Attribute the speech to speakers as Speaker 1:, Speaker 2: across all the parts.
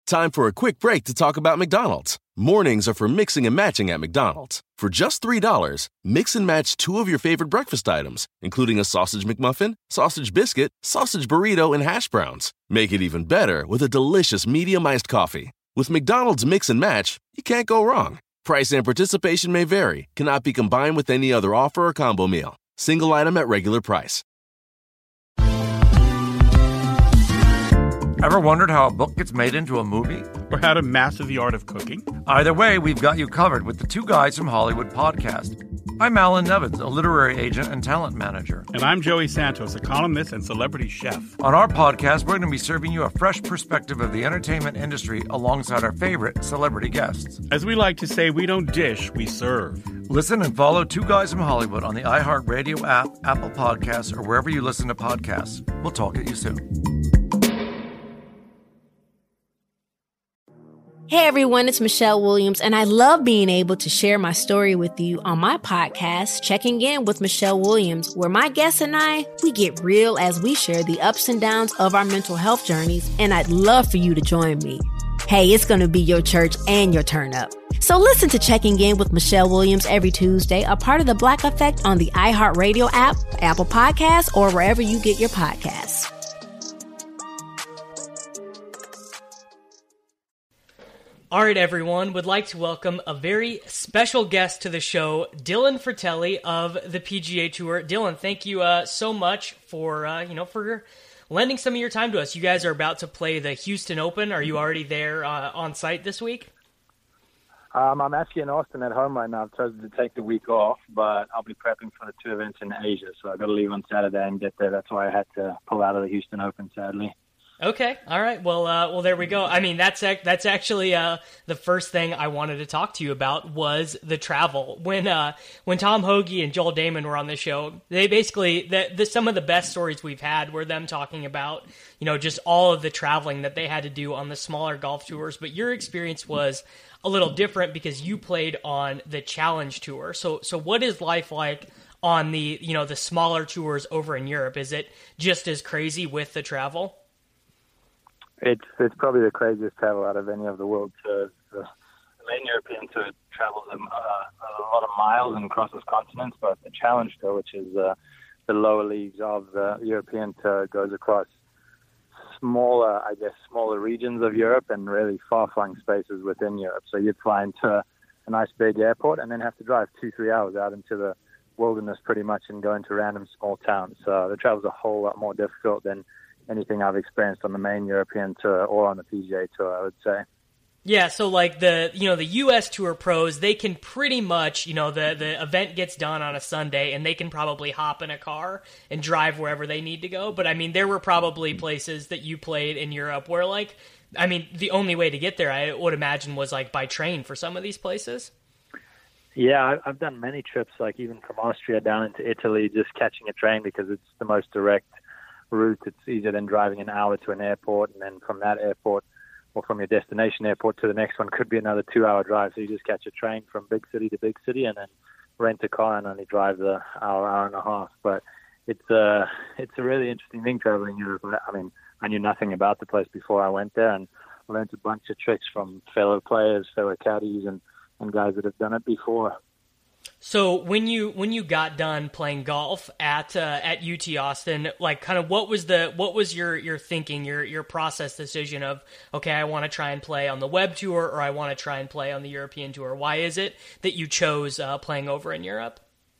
Speaker 1: Time for a quick break to talk about McDonald's. Mornings are for mixing and matching at McDonald's. For just $3, mix and match 2 of your favorite breakfast items, including a sausage McMuffin, sausage biscuit, sausage burrito, and hash browns. Make it even better with a delicious medium iced coffee. With McDonald's Mix and Match, you can't go wrong. Price and participation may vary. Cannot be combined with any other offer or combo meal. Single item at regular price.
Speaker 2: Ever wondered how a book gets made into a movie?
Speaker 3: Or how to master the art of cooking?
Speaker 2: Either way, we've got you covered with the Two Guys from Hollywood podcast. I'm Alan Nevins, a literary agent and talent manager.
Speaker 3: And I'm Joey Santos, a columnist and celebrity chef.
Speaker 2: On our podcast, we're going to be serving you a fresh perspective of the entertainment industry alongside our favorite celebrity guests.
Speaker 3: As we like to say, we don't dish, we serve.
Speaker 2: Listen and follow Two Guys from Hollywood on the iHeartRadio app, Apple Podcasts, or wherever you listen to podcasts. We'll talk at you soon.
Speaker 4: Hey everyone, it's Michelle Williams, and I love being able to share my story with you on my podcast, Checking In with Michelle Williams, where my guests and we get real as we share the ups and downs of our mental health journeys, and I'd love for you to join me. Hey, it's going to be your church and your turn up. So listen to Checking In with Michelle Williams every Tuesday, a part of the Black Effect on the iHeartRadio app, Apple Podcasts, or wherever you get your podcasts.
Speaker 5: All right, everyone, would like to welcome a very special guest to the show, Dylan Fratelli of the PGA Tour. Dylan, thank you so much for lending some of your time to us. You guys are about to play the Houston Open. Are you already there on site this week?
Speaker 6: I'm actually in Austin at home right now. I've chosen to take the week off, but I'll be prepping for the 2 events in Asia. So I've got to leave on Saturday and get there. That's why I had to pull out of the Houston Open, sadly.
Speaker 5: Okay. All right. Well, there we go. I mean, that's actually the first thing I wanted to talk to you about was the travel. When Tom Hoge and Joel Damon were on the show, they basically some of the best stories we've had were them talking about, just all of the traveling that they had to do on the smaller golf tours. But your experience was a little different because you played on the Challenge Tour. So what is life like on the the smaller tours over in Europe? Is it just as crazy with the travel?
Speaker 6: It's probably the craziest travel out of any of the world tours. The main European tour travels a lot of miles and crosses continents, but the Challenge Tour, which is the lower leagues of the European tour, goes across smaller regions of Europe and really far-flung spaces within Europe. So you'd fly into a nice big airport and then have to drive 2-3 hours out into the wilderness pretty much and go into random small towns. So the travel's a whole lot more difficult than anything I've experienced on the main European tour or on the PGA Tour, I would say.
Speaker 5: Yeah, so like the U.S. Tour pros, they can pretty much, the event gets done on a Sunday and they can probably hop in a car and drive wherever they need to go. But I mean, there were probably places that you played in Europe where the only way to get there, I would imagine, was like by train for some of these places.
Speaker 6: Yeah, I've done many trips, like even from Austria down into Italy, just catching a train because it's the most direct route. It's easier than driving an hour to an airport, and then from that airport or from your destination airport to the next one could be another 2-hour drive. So you just catch a train from big city to big city and then rent a car and only drive the hour and a half. But it's a really interesting thing traveling Europe. I mean, I knew nothing about the place before I went there, and I learned a bunch of tricks from fellow players, fellow caddies, and guys that have done it before.
Speaker 5: So when you got done playing golf at UT Austin, like kind of what was your thinking, your process decision of, okay, I want to try and play on the Web Tour or I want to try and play on the European Tour? Why is it that you chose playing over in Europe?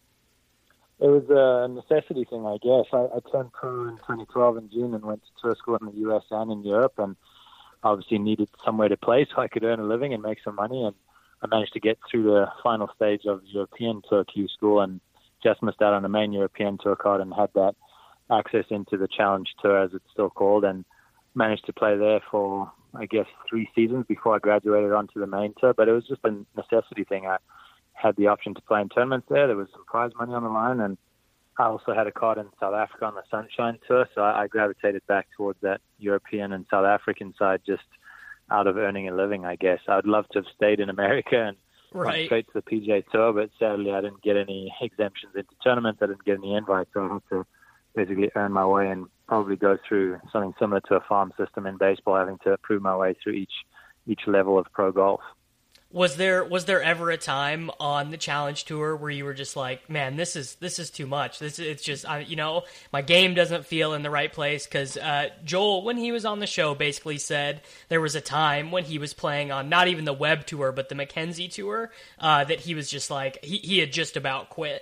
Speaker 6: It was a necessity thing, I guess. I turned pro in 2012 in June and went to tour school in the US and in Europe, and obviously needed somewhere to play so I could earn a living and make some money. And I managed to get through the final stage of European Tour Q School and just missed out on the main European Tour card and had that access into the Challenge Tour, as it's still called, and managed to play there for, I guess, 3 seasons before I graduated onto the main tour. But it was just a necessity thing. I had the option to play in tournaments there. There was some prize money on the line, and I also had a card in South Africa on the Sunshine Tour, so I gravitated back towards that European and South African side just out of earning a living, I guess. I would love to have stayed in America and gone straight to the PGA Tour, but sadly I didn't get any exemptions into tournaments. I didn't get any invites, so I had to basically earn my way and probably go through something similar to a farm system in baseball, having to prove my way through each each level of pro golf.
Speaker 5: Was there ever a time on the Challenge Tour where you were just like, man, this is too much. It's just my game doesn't feel in the right place? Because Joel, when he was on the show, basically said there was a time when he was playing on not even the Web Tour but the Mackenzie Tour that he was just like he had just about quit.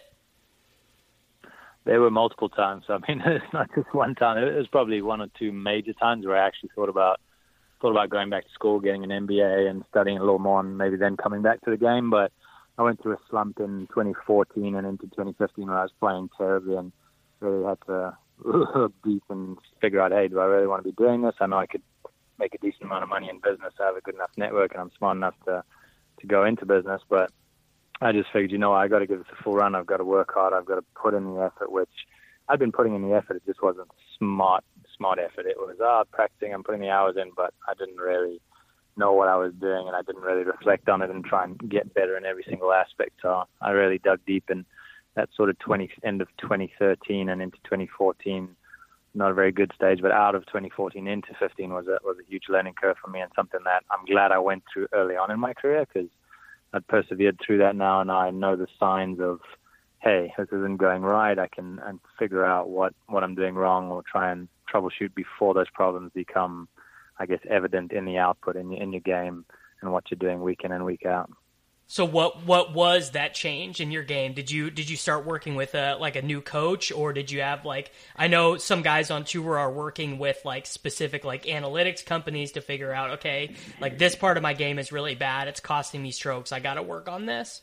Speaker 6: There were multiple times. I mean, it's not just one time. It was probably one or two major times where I actually thought about going back to school, getting an MBA and studying a little more and maybe then coming back to the game. But I went through a slump in 2014 and into 2015 where I was playing terribly and really had to look deep and figure out, hey, do I really want to be doing this? I know I could make a decent amount of money in business. I have a good enough network and I'm smart enough to go into business. But I just figured, I got to give this a full run. I've got to work hard. I've got to put in the effort, which I'd been putting in the effort. It just wasn't smart effort. It was practicing, I'm putting the hours in, but I didn't really know what I was doing and I didn't really reflect on it and try and get better in every single aspect. So I really dug deep in that sort of end of 2013 and into 2014. Not a very good stage, but out of 2014 into 15 was a huge learning curve for me and something that I'm glad I went through early on in my career because I've persevered through that now and I know the signs of, hey, this isn't going right. I can figure out what I'm doing wrong or try and troubleshoot before those problems become, I guess, evident in the output in your game and what you're doing week in and week out.
Speaker 5: So what was that change in your game? Did you start working with a new coach, or did you have I know some guys on tour are working with specific analytics companies to figure out, okay, this part of my game is really bad. It's costing me strokes. I got to work on this.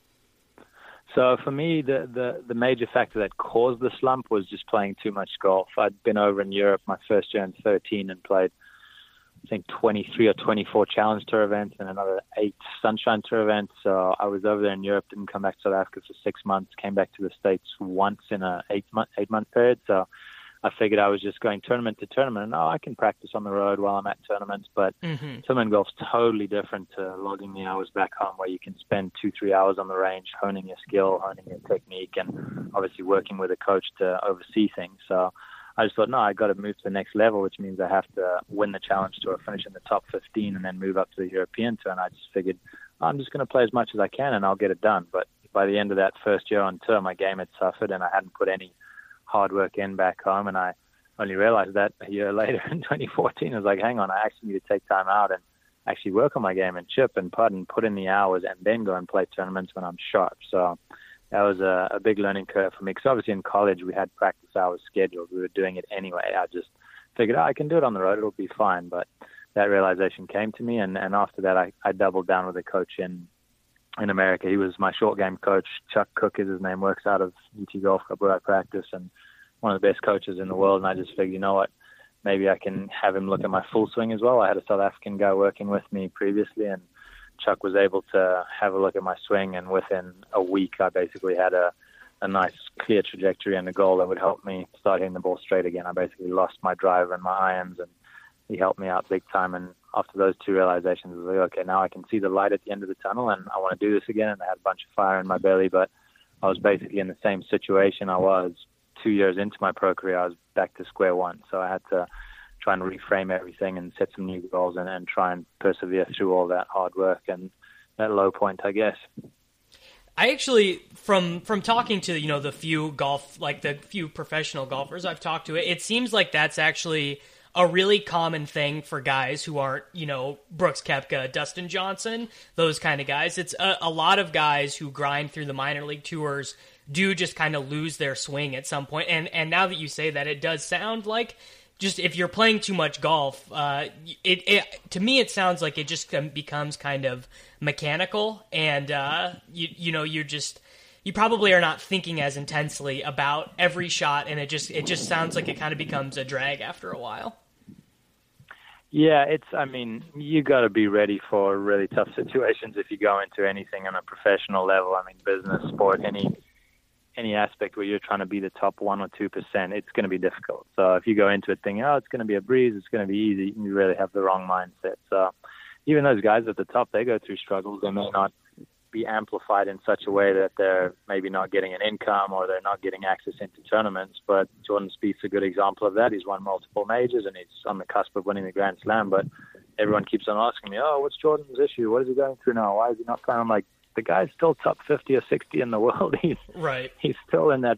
Speaker 6: So for me, the major factor that caused the slump was just playing too much golf. I'd been over in Europe my first year in 13 and played, I think, 23 or 24 Challenge Tour events and another 8 Sunshine Tour events. So I was over there in Europe, didn't come back to South Africa for 6 months, came back to the States once in a 8-month period. So I figured I was just going tournament to tournament. And, I can practice on the road while I'm at tournaments. But tournament golf's totally different to logging the hours back home where you can spend 2-3 hours on the range honing your skill, honing your technique, and obviously working with a coach to oversee things. So I just thought, no, I got to move to the next level, which means I have to win the Challenge Tour, finish in the top 15, and then move up to the European Tour. And I just figured, I'm just going to play as much as I can and I'll get it done. But by the end of that first year on tour, my game had suffered and I hadn't put any hard work in back home. And I only realized that a year later in 2014. I was like, hang on, I actually need to take time out and actually work on my game and chip and putt and put in the hours and then go and play tournaments when I'm sharp. So that was a big learning curve for me because obviously in college we had practice hours scheduled. We were doing it anyway. I just figured, I can do it on the road. It'll be fine. But that realization came to me. And after that, I doubled down with a coach in America. He was my short game coach. Chuck Cook is his name, works out of UT Golf Club where I practice and one of the best coaches in the world. And I just figured, you know what, maybe I can have him look at my full swing as well. I had a South African guy working with me previously and Chuck was able to have a look at my swing, and within a week I basically had a nice clear trajectory and a goal that would help me start hitting the ball straight again. I basically lost my driver and my irons, and he helped me out big time. And after those two realizations, I was like, okay, now I can see the light at the end of the tunnel and I want to do this again. And I had a bunch of fire in my belly, but I was basically in the same situation I was 2 years into my pro career. I was back to square one. So I had to try and reframe everything and set some new goals and try and persevere through all that hard work and that low point, I guess.
Speaker 5: I actually, from talking to, the few the few professional golfers I've talked to, it seems like that's actually a really common thing for guys who aren't, Brooks Koepka, Dustin Johnson, those kind of guys. It's a lot of guys who grind through the minor league tours do just kind of lose their swing at some point. And now that you say that, it does sound like just if you're playing too much golf, to me it sounds like it just becomes kind of mechanical, and you probably are not thinking as intensely about every shot, and it just sounds like it kind of becomes a drag after a while.
Speaker 6: Yeah, you got to be ready for really tough situations if you go into anything on a professional level. Business, sport, any aspect where you're trying to be the top 1 or 2%, it's going to be difficult. So if you go into it thinking, it's going to be a breeze, it's going to be easy, you really have the wrong mindset. So even those guys at the top, they go through struggles. They may not be amplified in such a way that they're maybe not getting an income or they're not getting access into tournaments. But Jordan Spieth's a good example of that. He's won multiple majors and he's on the cusp of winning the Grand Slam. But everyone keeps on asking me, oh, what's Jordan's issue? What is he going through now? Why is he not playing? I'm like, the guy's still top 50 or 60 in the world. He's still in that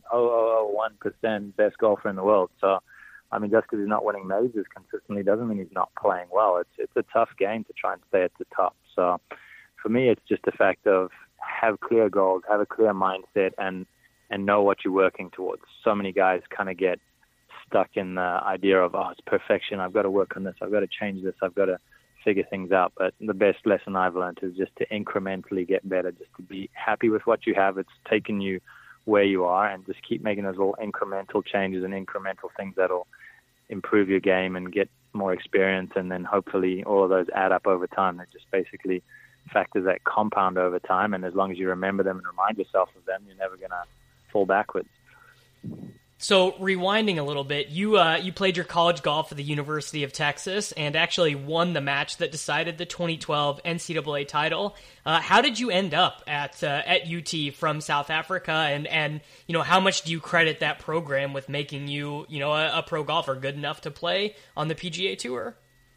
Speaker 6: 0.0001% best golfer in the world. So, I mean, just because he's not winning majors consistently doesn't mean he's not playing well. It's a tough game to try and stay at the top. So, for me, it's just a fact of have clear goals, have a clear mindset, and know what you're working towards. So many guys kind of get stuck in the idea of, oh, it's perfection. I've got to work on this. I've got to change this. I've got to figure things out. But the best lesson I've learned is just to incrementally get better, just to be happy with what you have. It's taken you where you are, and just keep making those little incremental changes and incremental things that'll improve your game and get more experience. And then hopefully all of those add up over time. They're just basically factors that compound over time. And as long as you remember them and remind yourself of them, you're never going to fall backwards.
Speaker 5: So rewinding a little bit, you played your college golf at the University of Texas and actually won the match that decided the 2012 NCAA title. How did you end up at UT from South Africa, and how much do you credit that program with making you a pro golfer good enough to play on the PGA Tour?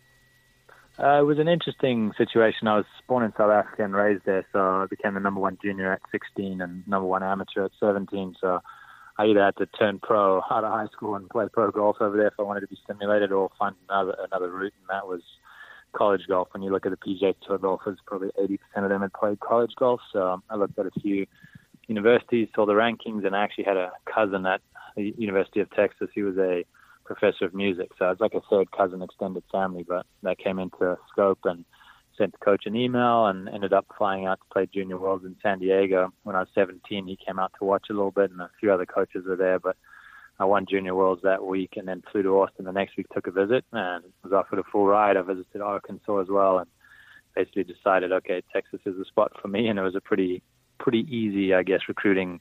Speaker 6: It was an interesting situation. I was born in South Africa and raised there, so I became the number one junior at 16 and number one amateur at 17. So I either had to turn pro out of high school and play pro golf over there if I wanted to be stimulated, or find another route, and that was college golf. When you look at the PGA Tour golfers, probably 80% of them had played college golf. So I looked at a few universities, saw the rankings, and I actually had a cousin at the University of Texas. He was a professor of music, so it's like a third cousin, extended family, but that came into scope, and sent the coach an email and ended up flying out to play Junior Worlds in San Diego. When I was 17, he came out to watch a little bit, and a few other coaches were there, but I won Junior Worlds that week and then flew to Austin the next week, took a visit, and was offered a full ride. I visited Arkansas as well, and basically decided, okay, Texas is the spot for me, and it was a pretty easy, I guess, recruiting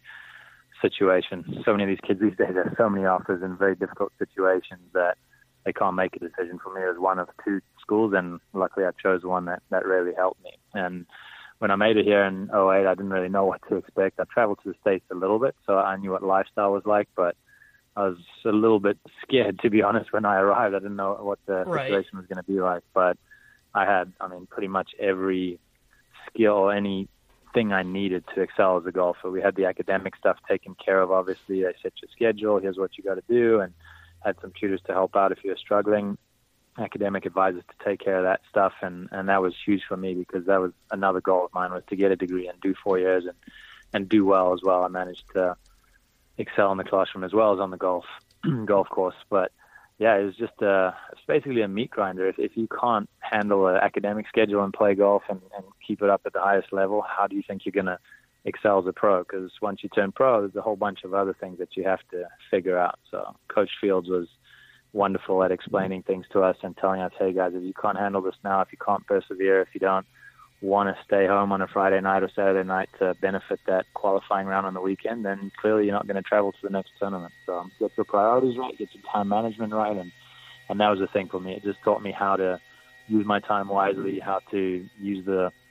Speaker 6: situation. So many of these kids these days have so many offers in very difficult situations that they can't make a decision. For me, it was one of two schools, and luckily I chose one that really helped me. And when I made it here in 2008, I didn't really know what to expect. I traveled to the States a little bit, so I knew what lifestyle was like, but I was a little bit scared, to be honest, when I arrived. I didn't know what the situation was going to be like, but I had, pretty much every skill, anything I needed to excel as a golfer. We had the academic stuff taken care of, obviously. They set your schedule, here's what you got to do, and had some tutors to help out if you were struggling, academic advisors to take care of that stuff, and that was huge for me, because that was another goal of mine, was to get a degree and do 4 years and do well as well. I managed to excel in the classroom as well as on the golf course. But yeah, it was just it's basically a meat grinder. If you can't handle an academic schedule and play golf and keep it up at the highest level, how do you think you're going to excel as a pro? Because once you turn pro, there's a whole bunch of other things that you have to figure out. So Coach Fields was wonderful at explaining things to us and telling us, hey guys, if you can't handle this now, if you can't persevere, if you don't want to stay home on a Friday night or Saturday night to benefit that qualifying round on the weekend, then clearly you're not going to travel to the next tournament. So get your priorities right, get your time management right, and that was the thing for me. It just taught me how to use my time wisely, how to use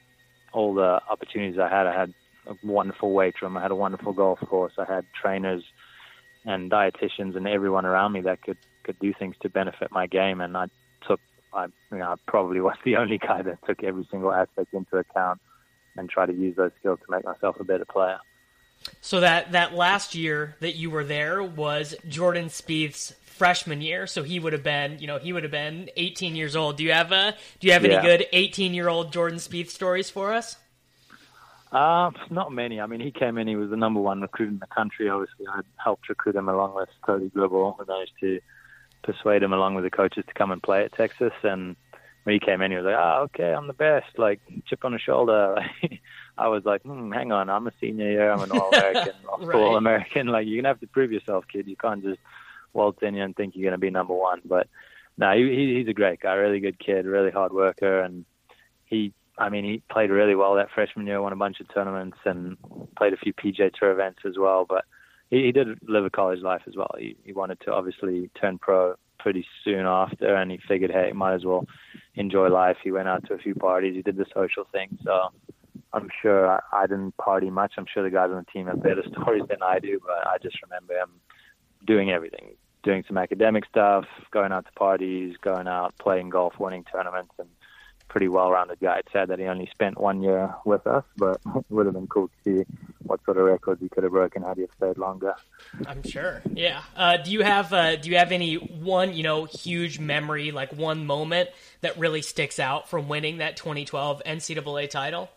Speaker 6: all the opportunities I had. I had a wonderful weight room, I had a wonderful golf course, I had trainers and dietitians and everyone around me that could do things to benefit my game, and I probably was the only guy that took every single aspect into account and tried to use those skills to make myself a better player.
Speaker 5: So that last year that you were there was Jordan Spieth's freshman year, so he would have been 18 years old. Do you have any good 18-year-old Jordan Spieth stories for us?
Speaker 6: Not many. He came in, he was the number one recruit in the country. Obviously, I helped recruit him along with Cody Gribble. I managed to persuade him along with the coaches to come and play at Texas. And when he came in, he was like, okay, I'm the best, like chip on the shoulder. I was like, hang on, I'm a senior here, I'm an All-American, All-American. Like, you're going to have to prove yourself, kid. You can't just waltz in here and think you're going to be number one. But no, he's a great guy, really good kid, really hard worker. And he played really well that freshman year, won a bunch of tournaments and played a few PGA Tour events as well. But he did live a college life as well. He wanted to obviously turn pro pretty soon after, and he figured, hey, might as well enjoy life. He went out to a few parties. He did the social thing. So I'm sure I didn't party much. I'm sure the guys on the team have better stories than I do, but I just remember him doing everything. doing some academic stuff, going out to parties, going out, playing golf, winning tournaments, and pretty well-rounded guy. It's sad that he only spent 1 year with us, but it would have been cool to see what sort of records he could have broken had he stayed longer.
Speaker 5: I'm sure. Yeah. Do you have any one, huge memory, like one moment that really sticks out from winning that 2012 NCAA title?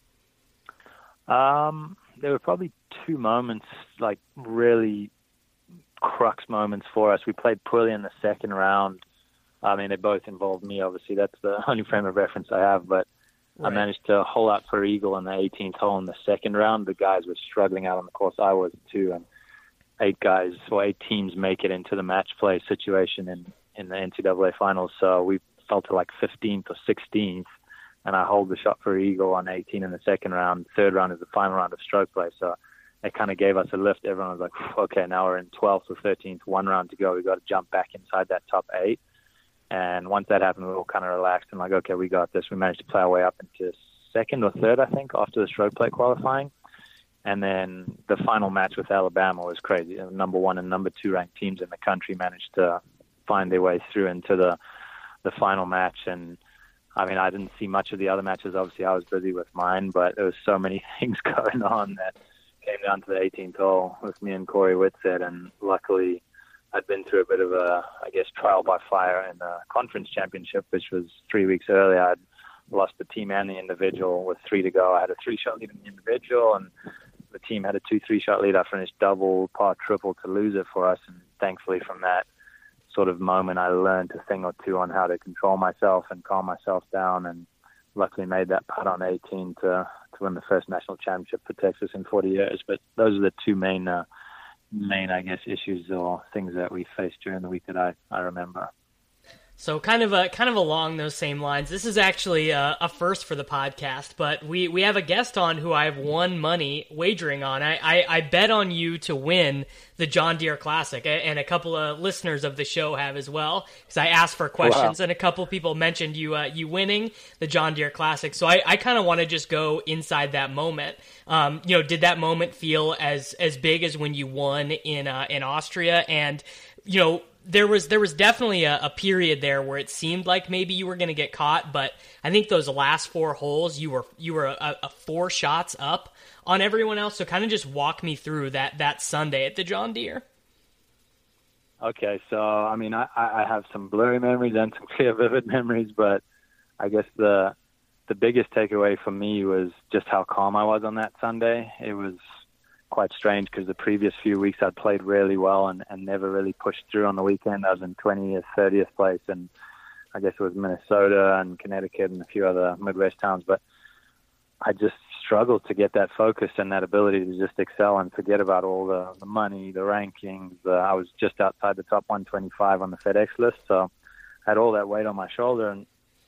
Speaker 6: There were probably two moments, like really crux moments for us. We played poorly in the second round. I mean, they both involved me, obviously. That's the only frame of reference I have. But right. I managed to hole out for eagle on the 18th hole in the second round. The guys were struggling out on the course. I was too. And 8 teams make it into the match play situation in the NCAA finals. So we fell to like 15th or 16th. And I hold the shot for eagle on 18 in the second round. Third round is the final round of stroke play. So it kind of gave us a lift. Everyone was like, okay, now we're in 12th or 13th, 1 round to go. We've got to jump back inside that top 8. And once that happened, we were all kind of relaxed and like, okay, we got this. We managed to play our way up into second or third, I think, after the stroke play qualifying. And then the final match with Alabama was crazy. The number 1 and number 2 ranked teams in the country managed to find their way through into the final match. And I mean, I didn't see much of the other matches. Obviously, I was busy with mine, but there was so many things going on that came down to the 18th hole with me and Corey Whitsett. And luckily, I'd been through a bit of a, trial by fire in the conference championship, which was 3 weeks earlier. I'd lost the team and the individual with 3 to go. I had a 3-shot lead in the individual, and the team had a 2 3-shot lead. I finished double, par, triple to lose it for us. And thankfully from that sort of moment, I learned a thing or two on how to control myself and calm myself down, and luckily made that putt on 18 to win the first national championship for Texas in 40 years. But those are the two main, issues or things that we faced during the week that I remember.
Speaker 5: So kind of along those same lines, this is actually a first for the podcast, but we have a guest on who I've won money wagering on. I bet on you to win the John Deere Classic, and a couple of listeners of the show have as well, because I asked for questions, and a couple people mentioned you winning the John Deere Classic. So I kind of want to just go inside that moment. Did that moment feel as big as when you won in Austria? And there was definitely a period there where it seemed like maybe you were going to get caught, but I think those last 4 holes you were a 4 shots up on everyone else. So kind of just walk me through that Sunday at the John Deere.
Speaker 6: Okay, so I mean, I have some blurry memories and some clear, vivid memories, but I guess the biggest takeaway for me was just how calm I was on that Sunday. It was quite strange because the previous few weeks I'd played really well and never really pushed through on the weekend. I was in 20th, 30th place, and I guess it was Minnesota and Connecticut and a few other Midwest towns, but I just struggled to get that focus and that ability to just excel and forget about all the money, the rankings. I was just outside the top 125 on the FedEx list, so I had all that weight on my shoulders,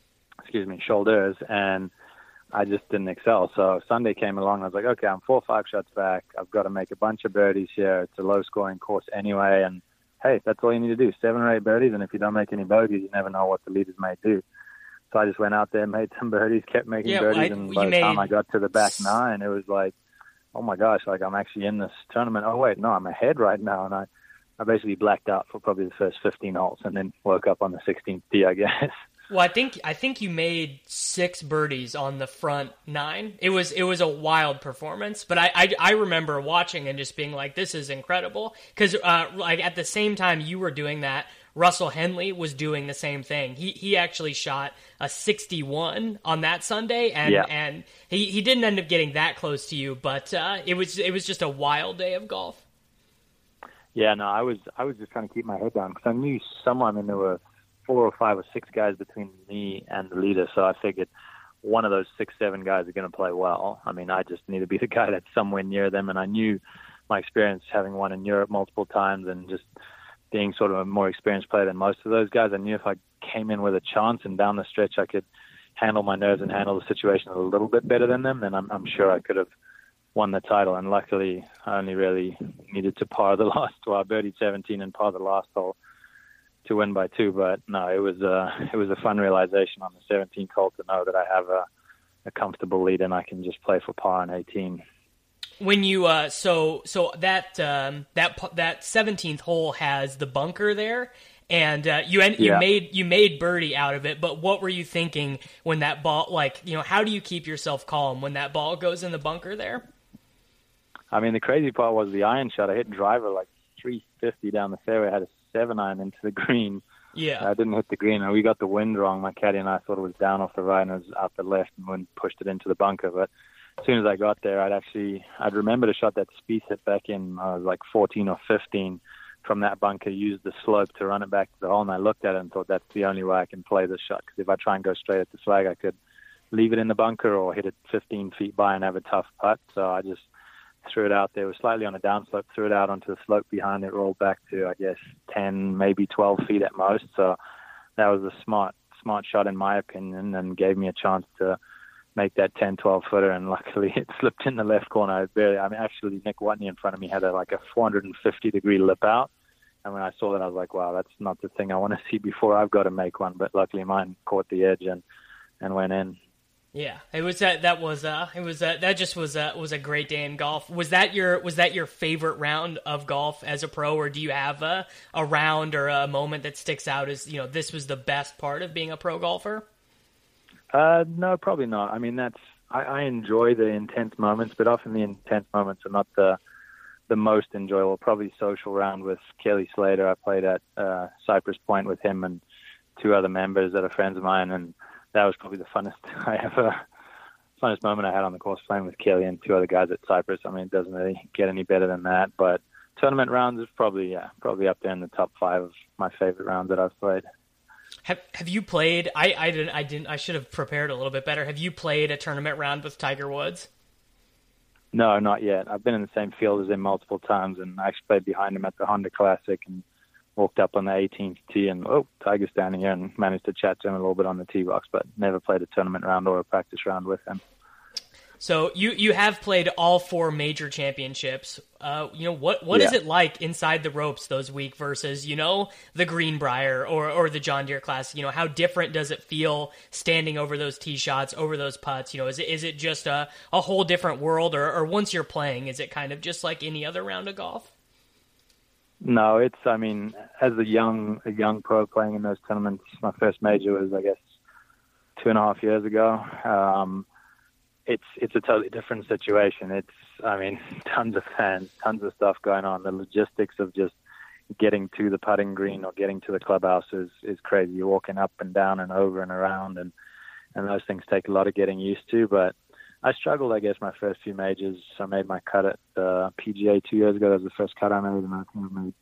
Speaker 6: and I just didn't excel. So Sunday came along, I was like, okay, I'm 4 or 5 shots back. I've got to make a bunch of birdies here. It's a low-scoring course anyway, and hey, that's all you need to do, 7 or 8 birdies, and if you don't make any bogeys, you never know what the leaders may do. So I just went out there, made some birdies, kept making birdies, and by the time I got to the back 9, it was like, oh my gosh, like I'm actually in this tournament. Oh wait, no, I'm ahead right now, and I basically blacked out for probably the first 15 holes, and then woke up on the 16th tee, I guess.
Speaker 5: Well, I think you made 6 birdies on the front 9. It was a wild performance, but I remember watching and just being like, this is incredible. Because like at the same time you were doing that, Russell Henley was doing the same thing. He actually shot a 61 on that Sunday, and he didn't end up getting that close to you, but it was just a wild day of golf.
Speaker 6: Yeah, no, I was just trying to keep my head down because I knew there were 4 or 5 or 6 guys between me and the leader, so I figured one of those 6-7 guys are going to play well. I mean, I just need to be the guy that's somewhere near them, and I knew my experience having won in Europe multiple times and just being sort of a more experienced player than most of those guys. I knew if I came in with a chance and down the stretch I could handle my nerves and handle the situation a little bit better than them, then I'm sure I could have won the title. And luckily, I only really needed to par the last, well, I birdied 17 and par the last hole to win by 2, but no, it was a fun realization on the 17th hole to know that I have a comfortable lead and I can just play for par on 18.
Speaker 5: When you so that 17th hole has the bunker there, and you made birdie out of it. But what were you thinking when that ball, like, you know, how do you keep yourself calm when that ball goes in the bunker there?
Speaker 6: I mean, the crazy part was the iron shot. I hit driver like 350 down the fairway. I had a 7-iron into the green.
Speaker 5: Yeah,
Speaker 6: I didn't hit the green. We got the wind wrong. My caddy and I thought it was down off the right, and it was out the left, and wind pushed it into the bunker. But as soon as I got there, I'd remembered a shot that Spieth hit back in, I was like 14 or 15 from that bunker, used the slope to run it back to the hole, and I looked at it and thought that's the only way I can play this shot, because if I try and go straight at the flag, I could leave it in the bunker or hit it 15 feet by and have a tough putt. So I just threw it out there. It was slightly on a downslope, threw it out onto the slope behind it, rolled back to, I guess, 10, maybe 12 feet at most. So that was a smart shot in my opinion, and gave me a chance to make that 10, 12 footer, and luckily it slipped in the left corner. Actually, Nick Watney in front of me had a 450 degree lip out. And when I saw that, I was like, wow, that's not the thing I want to see before I've got to make one. But luckily mine caught the edge and went in.
Speaker 5: Yeah, it was that was a great day in golf. Was that your favorite round of golf as a pro, or do you have a round or a moment that sticks out as, you know, this was the best part of being a pro golfer?
Speaker 6: No, probably not. I mean, I enjoy the intense moments, but often the intense moments are not the most enjoyable. Probably social round with Kelly Slater. I played at Cypress Point with him and two other members that are friends of mine, and that was probably the funnest moment I had on the course, playing with Kelly and two other guys at Cypress. I mean, it doesn't really get any better than that. But tournament rounds is probably up there in the top 5 of my favorite rounds that I've played.
Speaker 5: Have you played? I should have prepared a little bit better. Have you played a tournament round with Tiger Woods?
Speaker 6: No, not yet. I've been in the same field as him multiple times, and I actually played behind him at the Honda Classic and walked up on the 18th tee, and Tiger's standing here, and managed to chat to him a little bit on the tee box, but never played a tournament round or a practice round with him.
Speaker 5: So you have played all 4 major championships. You know, what is it like inside the ropes those weeks versus, you know, the Greenbrier or the John Deere Classic? You know, how different does it feel standing over those tee shots, over those putts? You know, is it just a whole different world, or once you're playing, is it kind of just like any other round of golf?
Speaker 6: No, I mean, as a young pro playing in those tournaments, my first major was, I guess, 2.5 years ago. It's a totally different situation. I mean, tons of fans, tons of stuff going on. The logistics of just getting to the putting green or getting to the clubhouse is crazy. You're walking up and down and over and around, and those things take a lot of getting used to. But I struggled, I guess, my first few majors. I made my cut at the PGA 2 years ago. That was the first cut I made, and I think I've made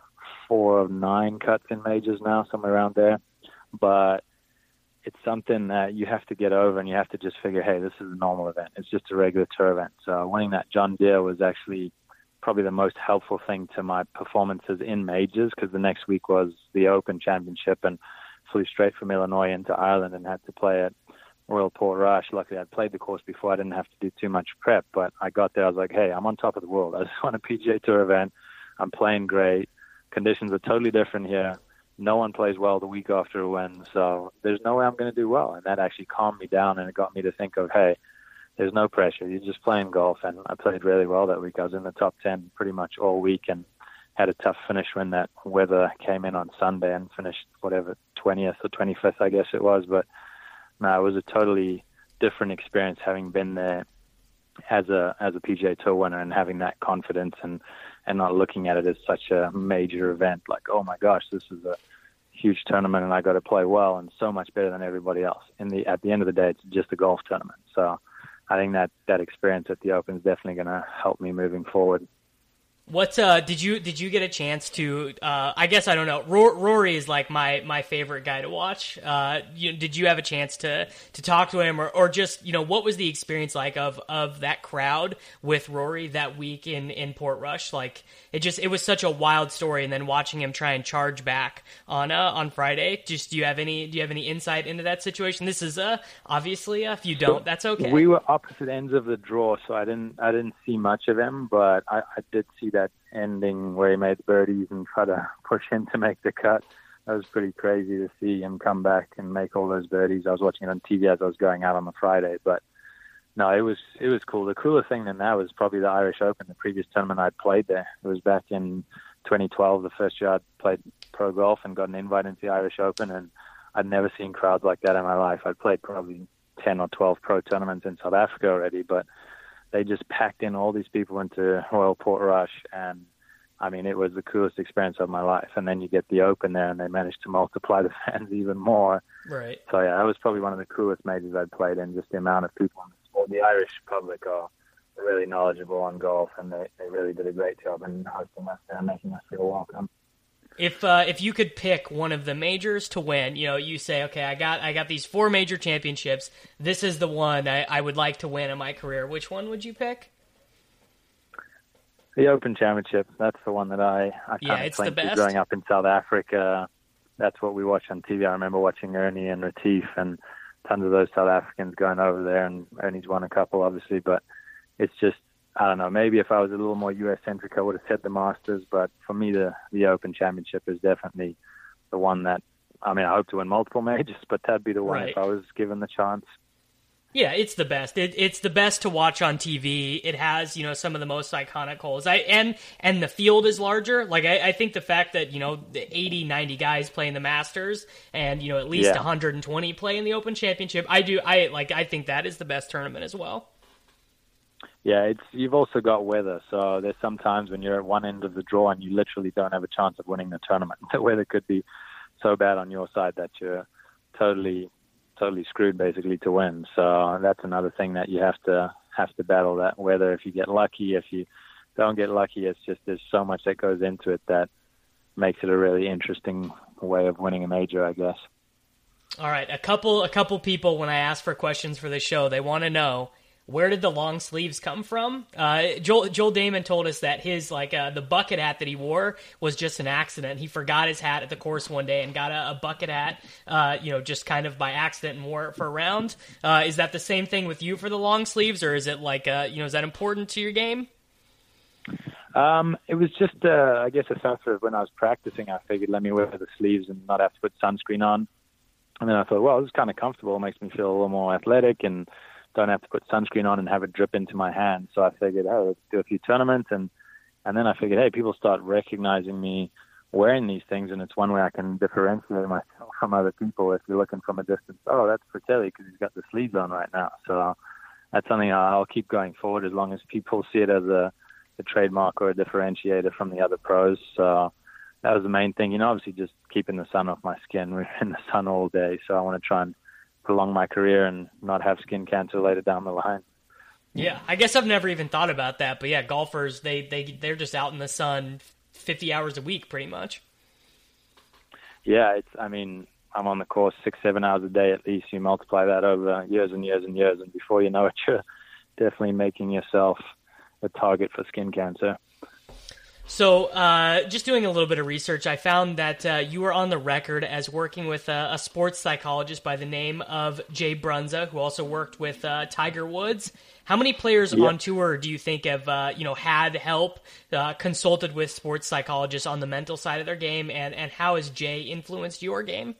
Speaker 6: 4 of 9 cuts in majors now, somewhere around there. But it's something that you have to get over, and you have to just figure, hey, this is a normal event. It's just a regular tour event. So winning that John Deere was actually probably the most helpful thing to my performances in majors, because the next week was the Open Championship, and flew straight from Illinois into Ireland and had to play at Royal Portrush. Luckily, I'd played the course before. I didn't have to do too much prep, but I got there. I was like, hey, I'm on top of the world. I just won a PGA Tour event. I'm playing great. Conditions are totally different here. No one plays well the week after a win, so there's no way I'm going to do well. And that actually calmed me down, and it got me to think of, hey, there's no pressure. You're just playing golf, and I played really well that week. I was in the top 10 pretty much all week and had a tough finish when that weather came in on Sunday and finished, 20th or 25th, I guess it was. But no, it was a totally different experience having been there as a PGA Tour winner, and having that confidence and not looking at it as such a major event, like, oh my gosh, this is a huge tournament and I got to play well and so much better than everybody else. At the end of the day, it's just a golf tournament. So I think that experience at the Open is definitely going to help me moving forward.
Speaker 5: What did you get a chance to? I guess I don't know. Rory is like my favorite guy to watch. Did you have a chance to talk to him, or just, you know, what was the experience like of that crowd with Rory that week in Portrush? Like, it was such a wild story, and then watching him try and charge back on Friday. Just do you have any insight into that situation? This is obviously if you don't, that's okay.
Speaker 6: We were opposite ends of the draw, so I didn't see much of him, but I did see that ending where he made the birdies and try to push him to make the cut. That was pretty crazy to see him come back and make all those birdies. I was watching it on TV as I was going out on the Friday, but No, it was cool. The cooler thing than that was probably the Irish Open, the previous tournament I'd played there. It was back in 2012, the first year I'd played pro golf and got an invite into the Irish Open, and I'd never seen crowds like that in my life. I'd played probably 10 or 12 pro tournaments in South Africa already, but they just packed in all these people into Royal Portrush, and I mean, it was the coolest experience of my life. And then you get the Open there, and they managed to multiply the fans even more.
Speaker 5: Right.
Speaker 6: So yeah, that was probably one of the coolest majors I'd played in, just the amount of people in the sport. The Irish public are really knowledgeable on golf, and they really did a great job in hosting us there and making us feel welcome.
Speaker 5: If you could pick one of the majors to win, you say, okay, I got these 4 major championships. This is the one I would like to win in my career. Which one would you pick?
Speaker 6: The Open Championship. That's the one that I kind of claimed to growing up in South Africa. That's what we watched on TV. I remember watching Ernie and Retief and tons of those South Africans going over there, and Ernie's won a couple, obviously, but it's just, I don't know, maybe if I was a little more US-centric, I would have said the Masters, but for me, the Open Championship is definitely the one that, I mean, I hope to win multiple majors, but that'd be the one if I was given the chance.
Speaker 5: Yeah, it's the best. It's the best to watch on TV. It has, some of the most iconic holes. And the field is larger. Like, I think the fact that, the 80, 90 guys play in the Masters and, at least 120 play in the Open Championship, I think that is the best tournament as well.
Speaker 6: Yeah, you've also got weather. So there's some times when you're at one end of the draw and you literally don't have a chance of winning the tournament. The weather could be so bad on your side that you're totally screwed basically to win. So that's another thing that you have to battle, that weather. If you get lucky, if you don't get lucky, it's just there's so much that goes into it that makes it a really interesting way of winning a major, I guess.
Speaker 5: All right, a couple people, when I ask for questions for the show, they want to know, where did the long sleeves come from? Joel Dahmen told us that his the bucket hat that he wore was just an accident. He forgot his hat at the course one day and got a bucket hat, just kind of by accident and wore it for a round. Is that the same thing with you for the long sleeves, or is it is that important to your game?
Speaker 6: It was just, I guess, a factor of when I was practicing. I figured, let me wear the sleeves and not have to put sunscreen on. And then I thought, well, this is kind of comfortable. It makes me feel a little more athletic and don't have to put sunscreen on and have it drip into my hand. So I figured, let's do a few tournaments. And then I figured, hey, people start recognizing me wearing these things, and it's one way I can differentiate myself from other people. If you're looking from a distance, oh, that's Frittelli because he's got the sleeves on right now. So that's something I'll keep going forward as long as people see it as a trademark or a differentiator from the other pros. So that was the main thing. Obviously just keeping the sun off my skin. We're in the sun all day, so I want to try and prolong my career and not have skin cancer later down the line.
Speaker 5: Yeah, I guess I've never even thought about that, but yeah, golfers, they're just out in the sun 50 hours a week pretty much.
Speaker 6: Yeah, I'm on the course 6-7 hours a day at least. You multiply that over years and years and years, and before you know it, you're definitely making yourself a target for skin cancer.
Speaker 5: So just doing a little bit of research, I found that you were on the record as working with a sports psychologist by the name of Jay Brunza, who also worked with Tiger Woods. How many players on tour do you think have had help, consulted with sports psychologists on the mental side of their game, and how has Jay influenced your game?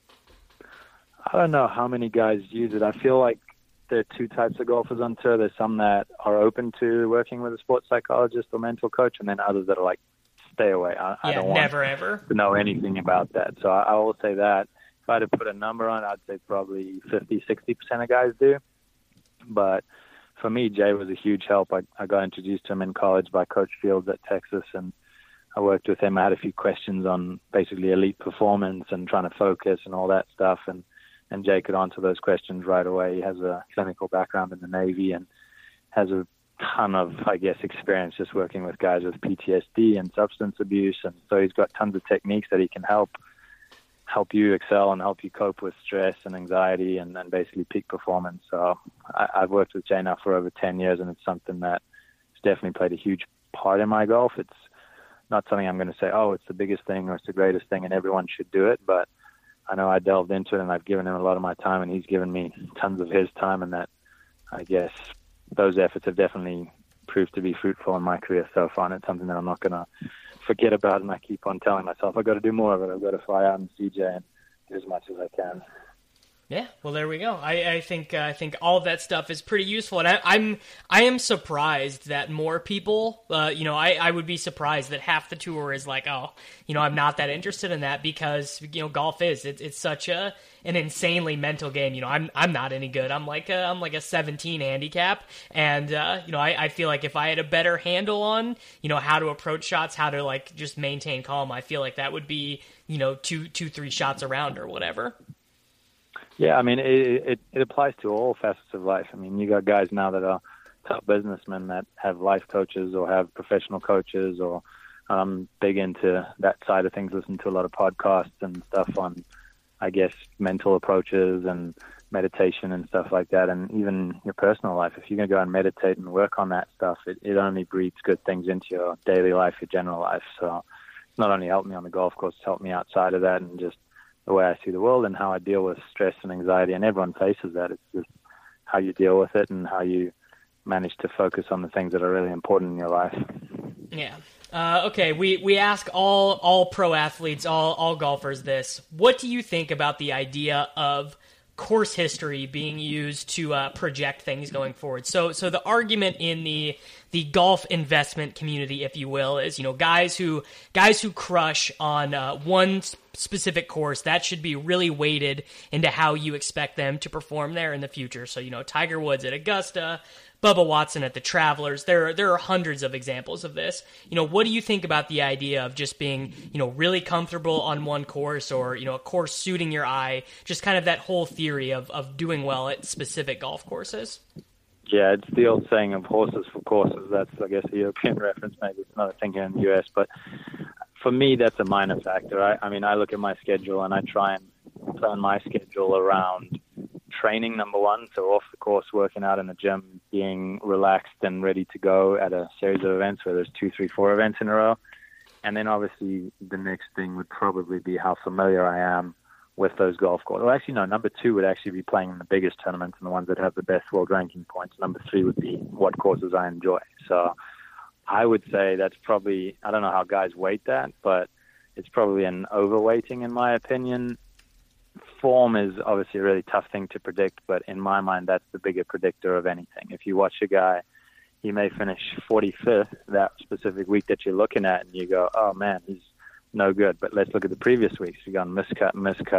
Speaker 6: I don't know how many guys use it. I feel like there are two types of golfers on tour. There's some that are open to working with a sports psychologist or mental coach, and then others that are like, stay away. I don't want
Speaker 5: ever
Speaker 6: to know anything about that. So I will say that. If I had to put a number on it, I'd say probably 50-60% of guys do. But for me, Jay was a huge help. I got introduced to him in college by Coach Fields at Texas, and I worked with him. I had a few questions on basically elite performance and trying to focus and all that stuff, and Jay could answer those questions right away. He has a clinical background in the Navy and has a ton of, I guess, experience just working with guys with PTSD and substance abuse. And so he's got tons of techniques that he can help you excel and help you cope with stress and anxiety and basically peak performance. So I've worked with Jay now for over 10 years, and it's something that has definitely played a huge part in my golf. It's not something I'm going to say, oh, it's the biggest thing or it's the greatest thing and everyone should do it, but I know I delved into it and I've given him a lot of my time and he's given me tons of his time, and that, I guess, those efforts have definitely proved to be fruitful in my career so far, and it's something that I'm not going to forget about, and I keep on telling myself I've got to do more of it. I've got to fly out and see Jay and do as much as I can.
Speaker 5: Yeah, well, there we go. I think all of that stuff is pretty useful, and I am surprised that more people, I would be surprised that half the tour is like, oh, I'm not that interested in that, because golf it's such an insanely mental game. I'm not any good. I'm like a 17 handicap, and I feel like if I had a better handle on how to approach shots, how to like just maintain calm, I feel like that would be 2-3 shots around or whatever.
Speaker 6: Yeah, I mean, it applies to all facets of life. I mean, you got guys now that are top businessmen that have life coaches or have professional coaches, or big into that side of things, listen to a lot of podcasts and stuff on, I guess, mental approaches and meditation and stuff like that. And even your personal life, if you're going to go and meditate and work on that stuff, it only breeds good things into your daily life, your general life. So it's not only helped me on the golf course, it's helped me outside of that, and just the way I see the world and how I deal with stress and anxiety. And everyone faces that. It's just how you deal with it and how you manage to focus on the things that are really important in your life.
Speaker 5: Yeah. Okay, we ask all pro athletes, all golfers this. What do you think about the idea of course history being used to project things going forward? So the argument in the golf investment community, if you will, is guys who crush on one specific course, that should be really weighted into how you expect them to perform there in the future. So Tiger Woods at Augusta, Bubba Watson at the Travelers. There are hundreds of examples of this. What do you think about the idea of just being really comfortable on one course, or a course suiting your eye? Just kind of that whole theory of doing well at specific golf courses.
Speaker 6: Yeah, it's the old saying of horses for courses. That's, I guess, a European reference. Maybe it's not a thing here in the US, but for me, that's a minor factor. I mean, I look at my schedule and I try and plan my schedule around training, number one, so off the course, working out in the gym, being relaxed and ready to go at a series of events, where there's 2, 3, 4 events in a row. And then obviously the next thing would probably be how familiar I am with those golf courses. Well, actually, no, number 2 would actually be playing in the biggest tournaments and the ones that have the best world ranking points. Number 3 would be what courses I enjoy. So I would say that's probably, I don't know how guys weight that, but it's probably an overweighting in my opinion. Form is obviously a really tough thing to predict, but in my mind, that's the bigger predictor of anything. If you watch a guy, he may finish 45th that specific week that you're looking at, and you go, oh man, he's no good. But let's look at the previous weeks. You've gone miscut,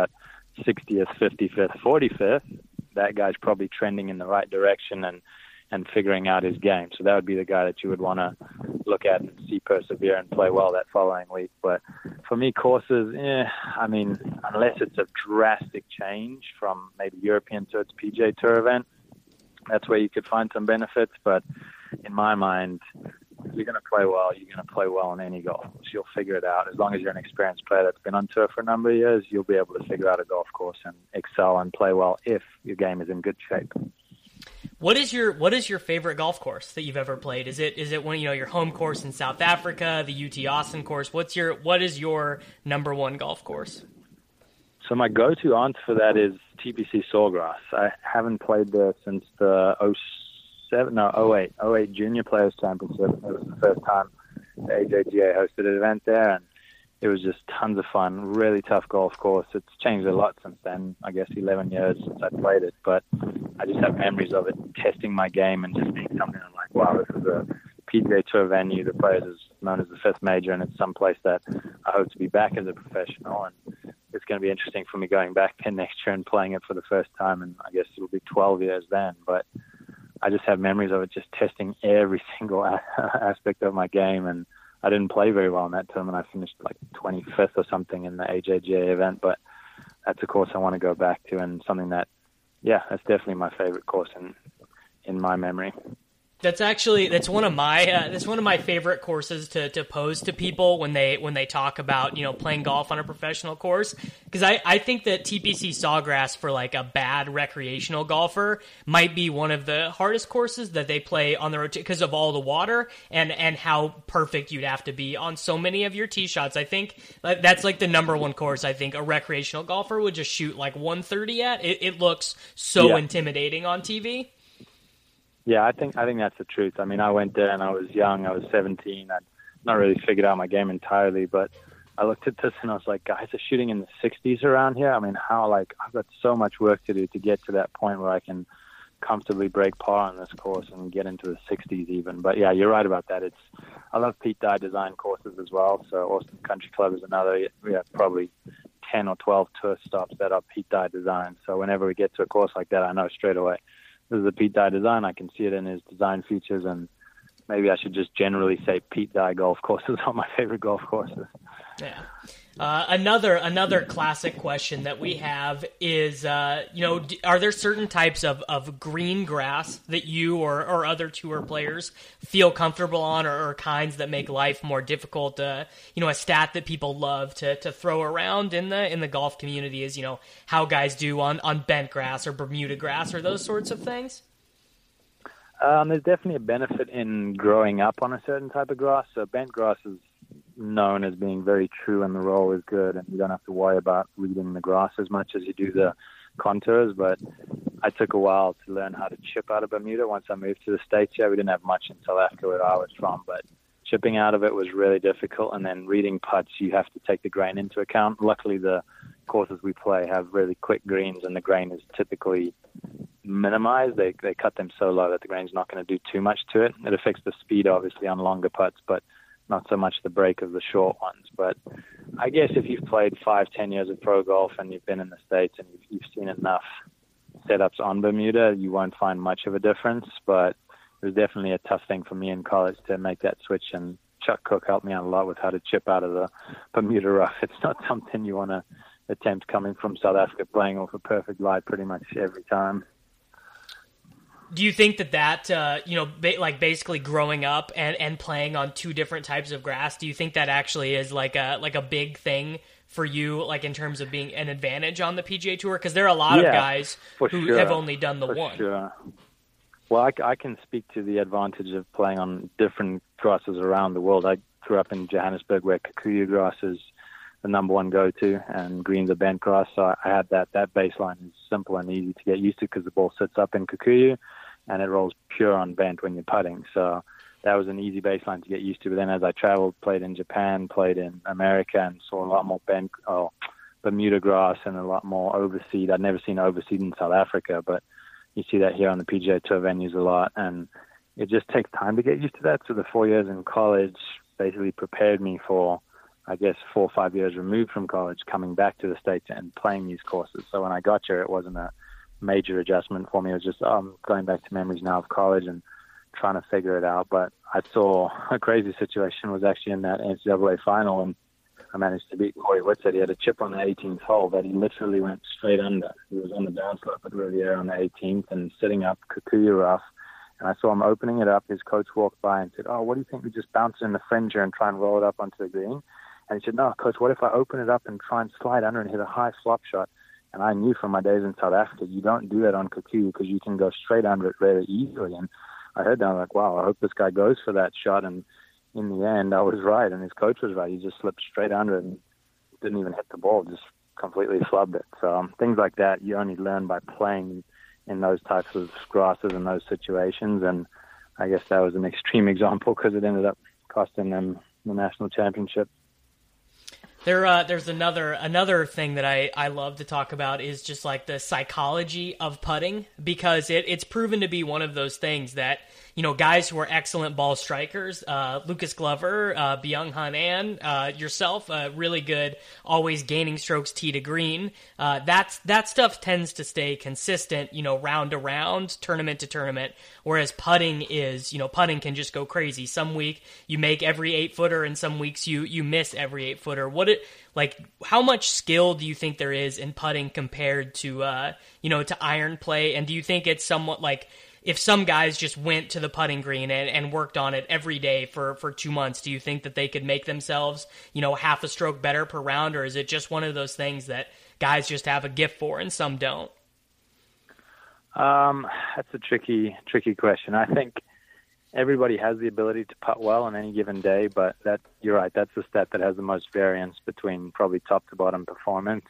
Speaker 6: 60th, 55th, 45th. That guy's probably trending in the right direction and figuring out his game. So that would be the guy that you would want to look at and see persevere and play well that following week. But for me, courses, I mean, unless it's a drastic change from maybe European Tour to PGA Tour event, that's where you could find some benefits. But in my mind, if you're going to play well, you're going to play well on any golf course. You'll figure it out. As long as you're an experienced player that's been on tour for a number of years, you'll be able to figure out a golf course and excel and play well if your game is in good shape.
Speaker 5: What is your favorite golf course that you've ever played? Is it one, your home course in South Africa, the UT Austin course? What is your number one golf course?
Speaker 6: So my go-to answer for that is TPC Sawgrass. I haven't played there since the 08 Junior Players Championship. It was the first time the AJGA hosted an event there, and it was just tons of fun. Really tough golf course. It's changed a lot since then. I guess 11 years since I played it, but I just have memories of it testing my game and just being something I'm like, wow, this is a PGA Tour venue. The Players is known as the fifth major, and it's someplace that I hope to be back as a professional. And it's going to be interesting for me going back there next year and playing it for the first time. And I guess it'll be 12 years then. But I just have memories of it just testing every single aspect of my game. And I didn't play very well in that tournament. I finished like 25th or something in the AJGA event. But that's a course I want to go back to, and something that, yeah, that's definitely my favorite course in my memory.
Speaker 5: That's one of my favorite courses to pose to people when they talk about playing golf on a professional course, because I think that TPC Sawgrass for like a bad recreational golfer might be one of the hardest courses that they play on the road because of all the water and how perfect you'd have to be on so many of your tee shots. I think that's like the number one course I think a recreational golfer would just shoot like 130 at. It looks so intimidating on TV.
Speaker 6: Yeah, I think that's the truth. I mean, I went there and I was young. I was 17. I'd not really figured out my game entirely, but I looked at this and I was like, guys are shooting in the 60s around here. I mean, I've got so much work to do to get to that point where I can comfortably break par on this course and get into the 60s even. But yeah, you're right about that. I love Pete Dye design courses as well. So Austin Country Club is another. We have probably 10 or 12 tour stops that are Pete Dye design. So whenever we get to a course like that, I know straight away this is a Pete Dye design. I can see it in his design features, and maybe I should just generally say Pete Dye golf courses are my favorite golf courses.
Speaker 5: Yeah. Another classic question that we have is, are there certain types of green grass that you or other tour players feel comfortable on, or kinds that make life more difficult? A stat that people love to throw around in the golf community is, how guys do on bent grass or Bermuda grass or those sorts of things.
Speaker 6: There's definitely a benefit in growing up on a certain type of grass. So bent grass is known as being very true and the roll is good, and you don't have to worry about reading the grass as much as you do the contours. But I took a while to learn how to chip out of Bermuda. Once I moved to the States, we didn't have much in South Africa where I was from, but chipping out of it was really difficult. And then reading putts, you have to take the grain into account. Luckily, the courses we play have really quick greens, and the grain is typically minimized. They cut them so low that the grain's not going to do too much to it. It affects the speed, obviously, on longer putts, but not so much the break of the short ones. But I guess if you've played 5-10 years of pro golf and you've been in the States and you've seen enough setups on Bermuda, you won't find much of a difference. But it was definitely a tough thing for me in college to make that switch, and Chuck Cook helped me out a lot with how to chip out of the Bermuda rough. It's not something you want to attempt coming from South Africa, playing off a perfect lie pretty much every time.
Speaker 5: Do you think that basically growing up and playing on two different types of grass, do you think that actually is like a big thing for you, like in terms of being an advantage on the PGA Tour? Because there are a lot of guys who have only done the one.
Speaker 6: Sure. Well, I can speak to the advantage of playing on different grasses around the world. I grew up in Johannesburg, where Kikuyu grass is the number one go-to, and greens are bent grass. So I had that baseline is simple and easy to get used to because the ball sits up in Kikuyu and it rolls pure on bent when you're putting. So that was an easy baseline to get used to. But then as I traveled, played in Japan, played in America, and saw a lot more Bermuda grass and a lot more overseed. I'd never seen overseed in South Africa, but you see that here on the PGA Tour venues a lot, and it just takes time to get used to that. So the 4 years in college basically prepared me for, I guess, 4 or 5 years removed from college, coming back to the States and playing these courses. So when I got here, it wasn't a major adjustment for me. It was just, I'm going back to memories now of college and trying to figure it out. But I saw a crazy situation was actually in that NCAA final, and I managed to beat Corey Whitsett. He had a chip on the 18th hole that he literally went straight under. He was on the downslope at Riviera on the 18th and sitting up Kikuyu rough. And I saw him opening it up. His coach walked by and said, "Oh, what do you think we just bounce it in the fringe here and try and roll it up onto the green?" And he said, "No, coach, what if I open it up and try and slide under and hit a high flop shot?" And I knew from my days in South Africa, you don't do that on Kikuyu because you can go straight under it very easily. And I heard that, I'm like, wow, I hope this guy goes for that shot. And in the end, I was right, and his coach was right. He just slipped straight under it and didn't even hit the ball, just completely flubbed it. So things like that, you only learn by playing in those types of grasses and those situations. And I guess that was an extreme example because it ended up costing them the national championship.
Speaker 5: There's another thing that I love to talk about is just like the psychology of putting, because it's proven to be one of those things that, guys who are excellent ball strikers, Lucas Glover, Byung-Hun An, yourself, really good, always gaining strokes tee to green. That stuff tends to stay consistent, round to round, tournament to tournament. Whereas putting putting can just go crazy. Some week you make every 8-footer, and some weeks you miss every 8-footer. How much skill do you think there is in putting compared to to iron play? And do you think it's somewhat like, if some guys just went to the putting green and worked on it every day for 2 months, do you think that they could make themselves, half a stroke better per round? Or is it just one of those things that guys just have a gift for and some don't?
Speaker 6: That's a tricky question. I think everybody has the ability to putt well on any given day, but you're right, that's the stat that has the most variance between probably top to bottom performance.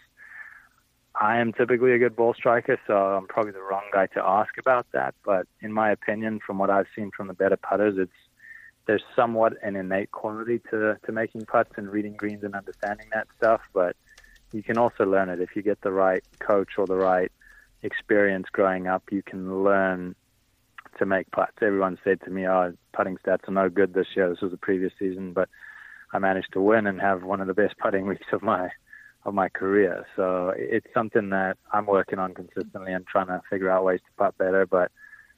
Speaker 6: I am typically a good ball striker, so I'm probably the wrong guy to ask about that. But in my opinion, from what I've seen from the better putters, it's there's somewhat an innate quality to making putts and reading greens and understanding that stuff, but you can also learn it. If you get the right coach or the right experience growing up, you can learn to make putts. Everyone said to me, "Oh, putting stats are no good this year." This was the previous season, but I managed to win and have one of the best putting weeks of my career. So it's something that I'm working on consistently and trying to figure out ways to putt better. But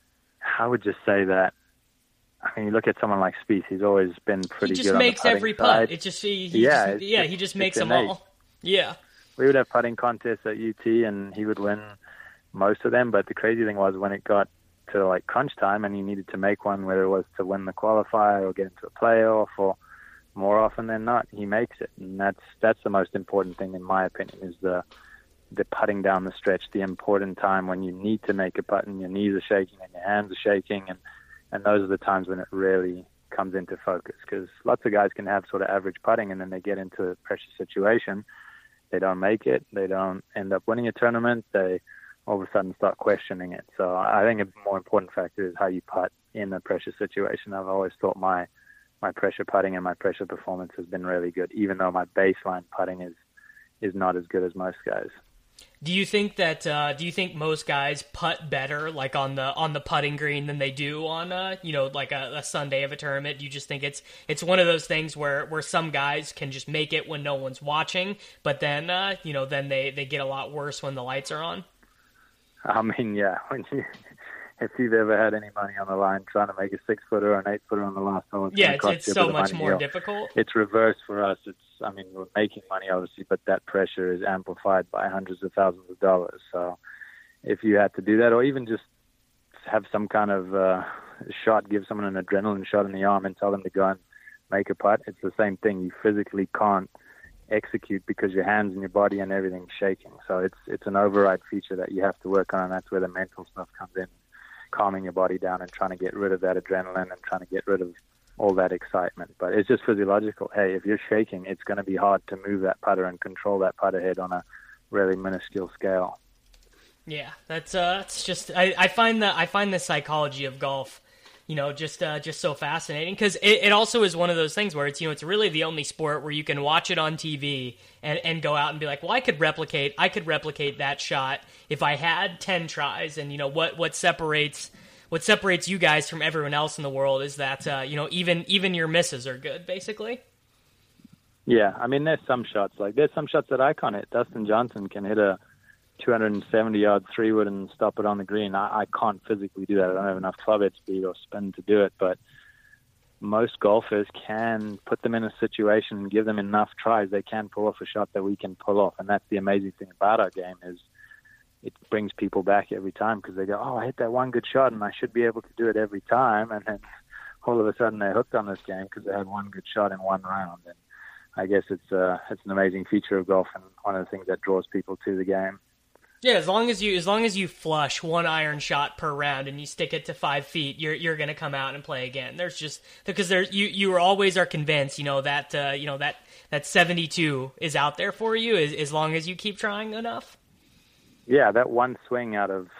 Speaker 6: I would just say that, I mean, you look at someone like Spieth, he's always been pretty good on the putting side. He just makes every putt.
Speaker 5: It just he just makes them all. Yeah.
Speaker 6: We would have putting contests at UT and he would win most of them, but the crazy thing was when it got to like crunch time and he needed to make one, whether it was to win the qualifier or get into a playoff, or more often than not, he makes it. And that's the most important thing, in my opinion, is the putting down the stretch, the important time when you need to make a putt and your knees are shaking and your hands are shaking, and those are the times when it really comes into focus, because lots of guys can have sort of average putting and then they get into a pressure situation. They don't make it. They don't end up winning a tournament. They all of a sudden start questioning it. So I think a more important factor is how you putt in a pressure situation. I've always thought my pressure putting and my pressure performance has been really good, even though my baseline putting is not as good as most guys.
Speaker 5: Do you think that most guys putt better like on the putting green than they do on like a Sunday of a tournament? Do you just think it's one of those things where some guys can just make it when no one's watching, but then then they get a lot worse when the lights are on?
Speaker 6: I mean, yeah, if you've ever had any money on the line trying to make a 6-footer or an 8-footer on the last hole,
Speaker 5: it's so much more difficult.
Speaker 6: It's reversed for us. We're making money obviously, but that pressure is amplified by hundreds of thousands of dollars. So if you had to do that, or even just have some kind of shot, give someone an adrenaline shot in the arm and tell them to go and make a putt, it's the same thing. You physically can't execute because your hands and your body and everything's shaking. So it's an override feature that you have to work on, and that's where the mental stuff comes in. Calming your body down and trying to get rid of that adrenaline and trying to get rid of all that excitement. But it's just physiological. Hey, if you're shaking, it's going to be hard to move that putter and control that putter head on a really minuscule scale.
Speaker 5: Yeah, that's it's just I find the psychology of golf, just so fascinating, because it also is one of those things where it's it's really the only sport where you can watch it on TV and go out and be like, well, I could replicate that shot if I had 10 tries. And what separates you guys from everyone else in the world is that even your misses are good, basically.
Speaker 6: Yeah, I mean, there's some shots that I can't hit. Dustin Johnson can hit a 270-yard 3-wood and stop it on the green. I can't physically do that. I don't have enough club head speed or spin to do it, but most golfers can put them in a situation and give them enough tries. They can pull off a shot that we can pull off, and that's the amazing thing about our game is it brings people back every time, because they go, oh, I hit that one good shot and I should be able to do it every time, and then all of a sudden they're hooked on this game because they had one good shot in one round. And I guess it's an amazing feature of golf and one of the things that draws people to the game.
Speaker 5: Yeah, as long as you flush one iron shot per round and you stick it to 5 feet, you're going to come out and play again. There's just because you always are convinced, that 72 is out there for you as long as you keep trying enough.
Speaker 6: Yeah, that one swing out of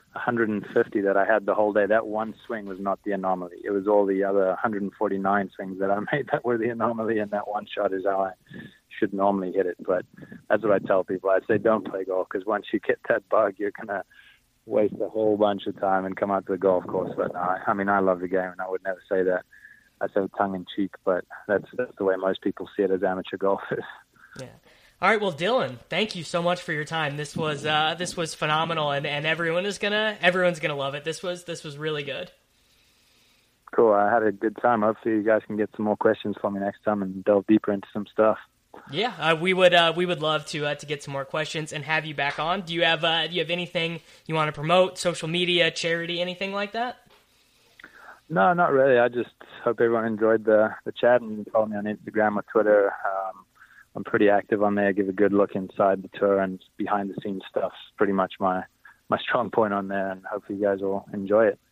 Speaker 6: 150 that I had the whole day, that one swing was not the anomaly. It was all the other 149 swings that I made that were the anomaly, and that one shot is how I should normally hit it. But that's what I tell people. I say don't play golf, because once you get that bug, you're going to waste a whole bunch of time and come out to the golf course. But no, I love the game, and I would never say that. I say tongue-in-cheek, but that's the way most people see it as amateur golfers.
Speaker 5: Yeah. All right, well, Dylan, thank you so much for your time. This was phenomenal, and everyone's gonna love it. This was really good.
Speaker 6: Cool. I had a good time. Hopefully, you guys can get some more questions for me next time and delve deeper into some stuff.
Speaker 5: Yeah, we would love to get some more questions and have you back on. Do you have anything you want to promote? Social media, charity, anything like that?
Speaker 6: No, not really. I just hope everyone enjoyed the chat, and you can follow me on Instagram or Twitter. I'm pretty active on there. Give a good look inside the tour and behind the scenes stuff. Pretty much my strong point on there, and hopefully you guys will enjoy it.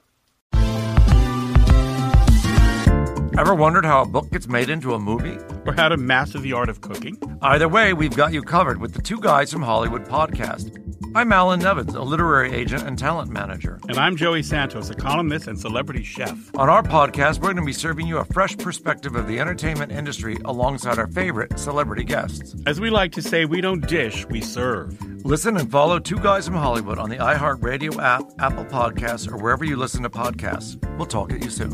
Speaker 2: Ever wondered how a book gets made into a movie?
Speaker 3: Or how to master the art of cooking?
Speaker 2: Either way, we've got you covered with the Two Guys from Hollywood podcast. I'm Alan Nevins, a literary agent and talent manager.
Speaker 3: And I'm Joey Santos, a columnist and celebrity chef.
Speaker 2: On our podcast, we're going to be serving you a fresh perspective of the entertainment industry alongside our favorite celebrity guests.
Speaker 3: As we like to say, we don't dish, we serve.
Speaker 2: Listen and follow Two Guys from Hollywood on the iHeartRadio app, Apple Podcasts, or wherever you listen to podcasts. We'll talk at you soon.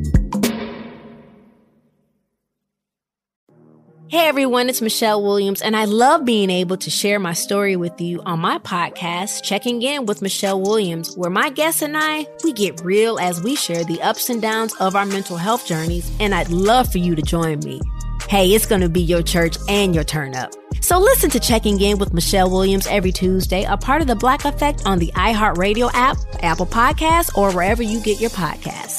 Speaker 4: Hey everyone, it's Michelle Williams, and I love being able to share my story with you on my podcast, Checking In with Michelle Williams, where my guests and I, we get real as we share the ups and downs of our mental health journeys, and I'd love for you to join me. Hey, it's going to be your church and your turn up. So listen to Checking In with Michelle Williams every Tuesday, a part of The Black Effect on the iHeartRadio app, Apple Podcasts, or wherever you get your podcasts.